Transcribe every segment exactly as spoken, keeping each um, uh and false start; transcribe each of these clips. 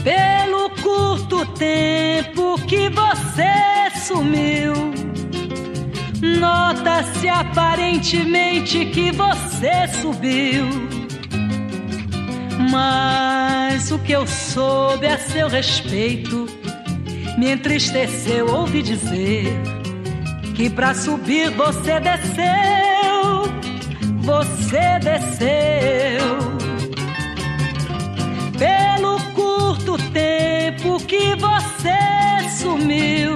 Pelo curto tempo que você sumiu, nota-se aparentemente que você subiu. Mas o que eu soube a seu respeito me entristeceu. Ouvi dizer que pra subir você desceu, você desceu. Pelo curto tempo que você sumiu,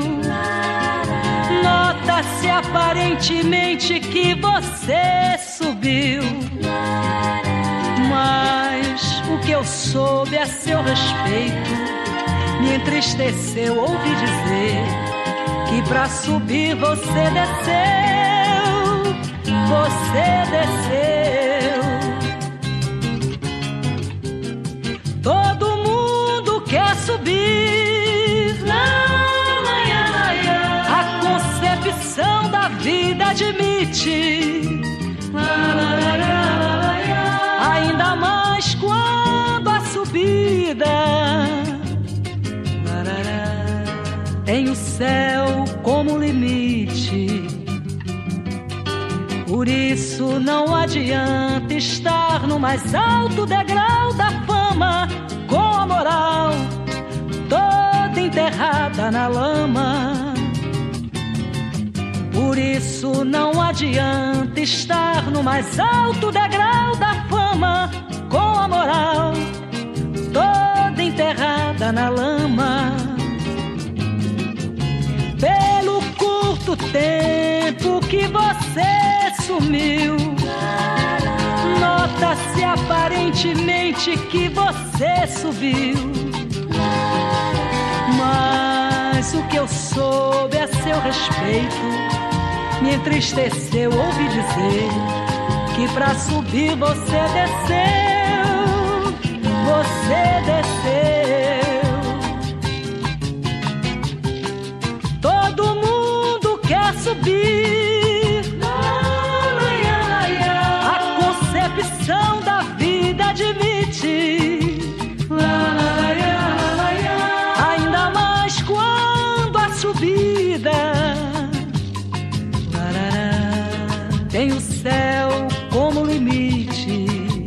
nota-se aparentemente que você subiu. Mas o que eu soube a seu respeito me entristeceu. Ouvi dizer que pra subir você desceu, você desceu. Todo mundo quer subir, a concepção da vida admite, ainda mais quando a subida tem o céu como limite. Por isso não adianta estar no mais alto degrau da fama, com a moral toda enterrada na lama. Por isso não adianta estar no mais alto degrau da fama, com a moral toda enterrada na lama. Pelo curto tempo que você sumiu, nota-se aparentemente que você subiu. Mas o que eu soube a seu respeito me entristeceu. Ouvi dizer que pra subir você desceu, você desceu. Todo mundo quer subir, a concepção da vida admite, ainda mais quando a subida tem o céu como limite.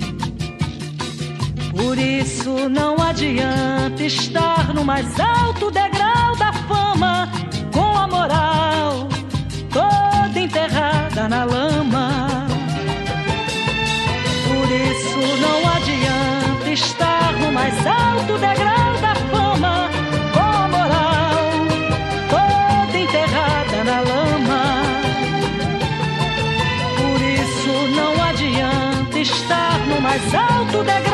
Por isso não adianta estar no mais alto degrau da fama, com a moral toda enterrada na lama. Por isso não adianta estar no mais alto degrau da fama, com a moral toda enterrada na lama. Por isso não adianta estar no mais alto degrau